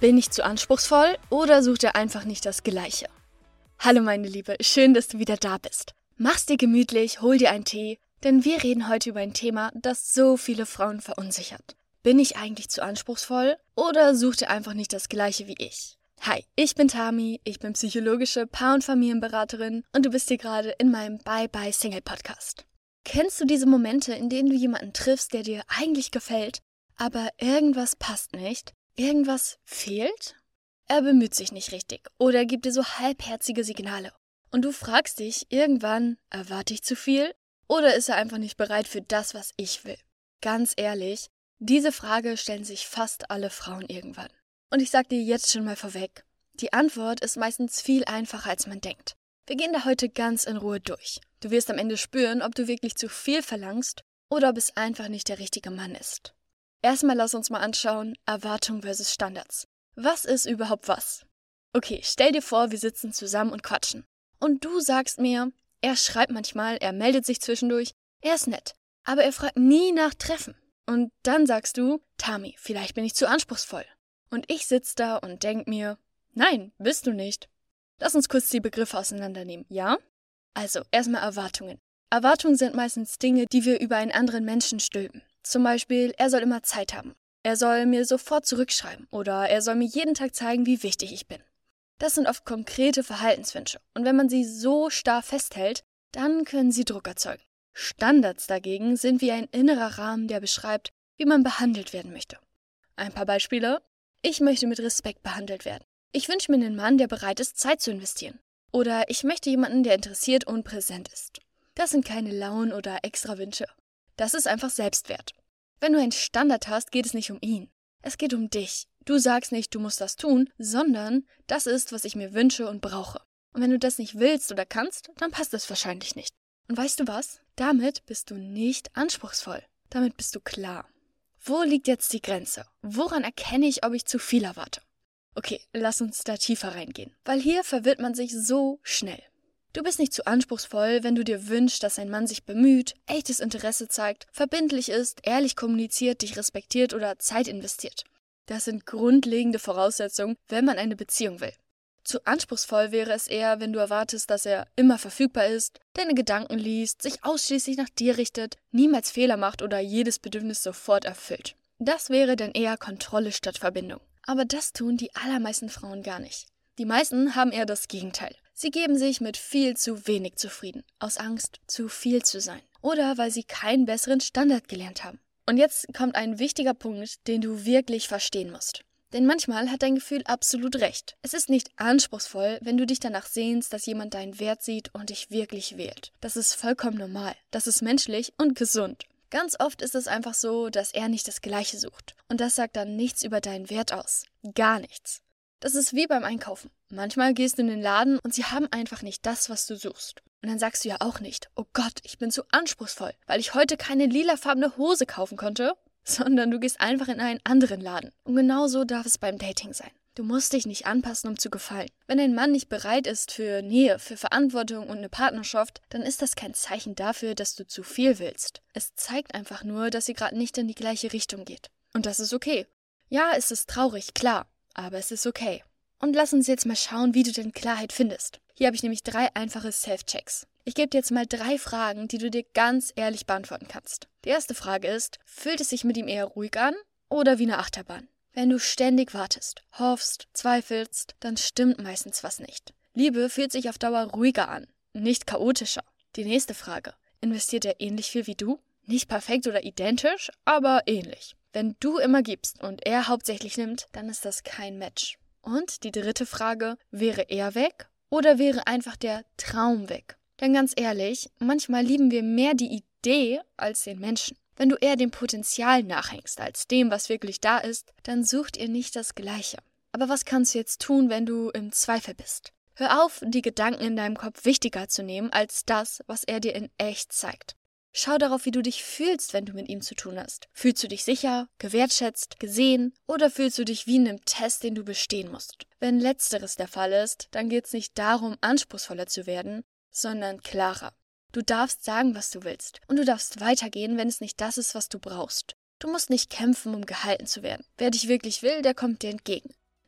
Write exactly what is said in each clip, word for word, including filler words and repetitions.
Bin ich zu anspruchsvoll oder sucht er einfach nicht das Gleiche? Hallo meine Liebe, schön, dass du wieder da bist. Mach's dir gemütlich, hol dir einen Tee, denn wir reden heute über ein Thema, das so viele Frauen verunsichert. Bin ich eigentlich zu anspruchsvoll oder sucht er einfach nicht das Gleiche wie ich? Hi, ich bin Tami, ich bin psychologische Paar- und Familienberaterin und du bist hier gerade in meinem Bye-Bye Single Podcast. Kennst du diese Momente, in denen du jemanden triffst, der dir eigentlich gefällt, aber irgendwas passt nicht? Irgendwas fehlt? Er bemüht sich nicht richtig oder gibt dir so halbherzige Signale. Und du fragst dich irgendwann, erwarte ich zu viel? Oder ist er einfach nicht bereit für das, was ich will? Ganz ehrlich, diese Frage stellen sich fast alle Frauen irgendwann. Und ich sag dir jetzt schon mal vorweg, die Antwort ist meistens viel einfacher, als man denkt. Wir gehen da heute ganz in Ruhe durch. Du wirst am Ende spüren, ob du wirklich zu viel verlangst oder ob es einfach nicht der richtige Mann ist. Erstmal lass uns mal anschauen, Erwartung versus Standards. Was ist überhaupt was? Okay, stell dir vor, wir sitzen zusammen und quatschen. Und du sagst mir, er schreibt manchmal, er meldet sich zwischendurch, er ist nett, aber er fragt nie nach Treffen. Und dann sagst du, Tami, vielleicht bin ich zu anspruchsvoll. Und ich sitze da und denk mir, nein, bist du nicht. Lass uns kurz die Begriffe auseinandernehmen, ja? Also, erstmal Erwartungen. Erwartungen sind meistens Dinge, die wir über einen anderen Menschen stülpen. Zum Beispiel, er soll immer Zeit haben. Er soll mir sofort zurückschreiben oder er soll mir jeden Tag zeigen, wie wichtig ich bin. Das sind oft konkrete Verhaltenswünsche und wenn man sie so starr festhält, dann können sie Druck erzeugen. Standards dagegen sind wie ein innerer Rahmen, der beschreibt, wie man behandelt werden möchte. Ein paar Beispiele. Ich möchte mit Respekt behandelt werden. Ich wünsche mir einen Mann, der bereit ist, Zeit zu investieren. Oder ich möchte jemanden, der interessiert und präsent ist. Das sind keine Launen oder Extrawünsche. Das ist einfach Selbstwert. Wenn du einen Standard hast, geht es nicht um ihn. Es geht um dich. Du sagst nicht, du musst das tun, sondern das ist, was ich mir wünsche und brauche. Und wenn du das nicht willst oder kannst, dann passt das wahrscheinlich nicht. Und weißt du was? Damit bist du nicht anspruchsvoll. Damit bist du klar. Wo liegt jetzt die Grenze? Woran erkenne ich, ob ich zu viel erwarte? Okay, lass uns da tiefer reingehen, weil hier verwirrt man sich so schnell. Du bist nicht zu anspruchsvoll, wenn du dir wünschst, dass ein Mann sich bemüht, echtes Interesse zeigt, verbindlich ist, ehrlich kommuniziert, dich respektiert oder Zeit investiert. Das sind grundlegende Voraussetzungen, wenn man eine Beziehung will. Zu anspruchsvoll wäre es eher, wenn du erwartest, dass er immer verfügbar ist, deine Gedanken liest, sich ausschließlich nach dir richtet, niemals Fehler macht oder jedes Bedürfnis sofort erfüllt. Das wäre dann eher Kontrolle statt Verbindung. Aber das tun die allermeisten Frauen gar nicht. Die meisten haben eher das Gegenteil. Sie geben sich mit viel zu wenig zufrieden, aus Angst, zu viel zu sein. Oder weil sie keinen besseren Standard gelernt haben. Und jetzt kommt ein wichtiger Punkt, den du wirklich verstehen musst. Denn manchmal hat dein Gefühl absolut recht. Es ist nicht anspruchsvoll, wenn du dich danach sehnst, dass jemand deinen Wert sieht und dich wirklich wählt. Das ist vollkommen normal. Das ist menschlich und gesund. Ganz oft ist es einfach so, dass er nicht das Gleiche sucht. Und das sagt dann nichts über deinen Wert aus. Gar nichts. Das ist wie beim Einkaufen. Manchmal gehst du in den Laden und sie haben einfach nicht das, was du suchst. Und dann sagst du ja auch nicht, oh Gott, ich bin zu anspruchsvoll, weil ich heute keine lilafarbene Hose kaufen konnte, sondern du gehst einfach in einen anderen Laden. Und genauso darf es beim Dating sein. Du musst dich nicht anpassen, um zu gefallen. Wenn ein Mann nicht bereit ist für Nähe, für Verantwortung und eine Partnerschaft, dann ist das kein Zeichen dafür, dass du zu viel willst. Es zeigt einfach nur, dass ihr gerade nicht in die gleiche Richtung geht. Und das ist okay. Ja, es ist traurig, klar, aber es ist okay. Und lass uns jetzt mal schauen, wie du denn Klarheit findest. Hier habe ich nämlich drei einfache Self-Checks. Ich gebe dir jetzt mal drei Fragen, die du dir ganz ehrlich beantworten kannst. Die erste Frage ist, fühlt es sich mit ihm eher ruhig an oder wie eine Achterbahn? Wenn du ständig wartest, hoffst, zweifelst, dann stimmt meistens was nicht. Liebe fühlt sich auf Dauer ruhiger an, nicht chaotischer. Die nächste Frage, investiert er ähnlich viel wie du? Nicht perfekt oder identisch, aber ähnlich. Wenn du immer gibst und er hauptsächlich nimmt, dann ist das kein Match. Und die dritte Frage, wäre er weg oder wäre einfach der Traum weg? Denn ganz ehrlich, manchmal lieben wir mehr die Idee als den Menschen. Wenn du eher dem Potenzial nachhängst als dem, was wirklich da ist, dann sucht ihr nicht das Gleiche. Aber was kannst du jetzt tun, wenn du im Zweifel bist? Hör auf, die Gedanken in deinem Kopf wichtiger zu nehmen als das, was er dir in echt zeigt. Schau darauf, wie du dich fühlst, wenn du mit ihm zu tun hast. Fühlst du dich sicher, gewertschätzt, gesehen oder fühlst du dich wie in einem Test, den du bestehen musst? Wenn letzteres der Fall ist, dann geht es nicht darum, anspruchsvoller zu werden, sondern klarer. Du darfst sagen, was du willst und du darfst weitergehen, wenn es nicht das ist, was du brauchst. Du musst nicht kämpfen, um gehalten zu werden. Wer dich wirklich will, der kommt dir entgegen.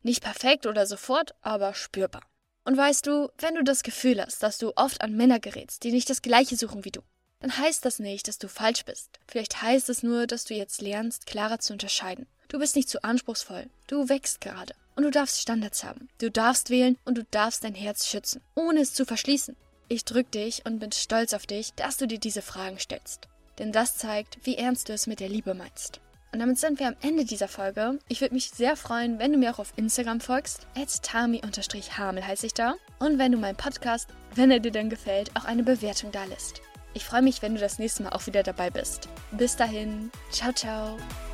Nicht perfekt oder sofort, aber spürbar. Und weißt du, wenn du das Gefühl hast, dass du oft an Männer gerätst, die nicht das Gleiche suchen wie du, dann heißt das nicht, dass du falsch bist. Vielleicht heißt es nur, dass du jetzt lernst, klarer zu unterscheiden. Du bist nicht zu anspruchsvoll, du wächst gerade. Und du darfst Standards haben. Du darfst wählen und du darfst dein Herz schützen, ohne es zu verschließen. Ich drück dich und bin stolz auf dich, dass du dir diese Fragen stellst. Denn das zeigt, wie ernst du es mit der Liebe meinst. Und damit sind wir am Ende dieser Folge. Ich würde mich sehr freuen, wenn du mir auch auf Instagram folgst. at tami hamel heiße ich da. Und wenn du meinen Podcast, wenn er dir denn gefällt, auch eine Bewertung da lässt. Ich freue mich, wenn du das nächste Mal auch wieder dabei bist. Bis dahin, ciao, ciao.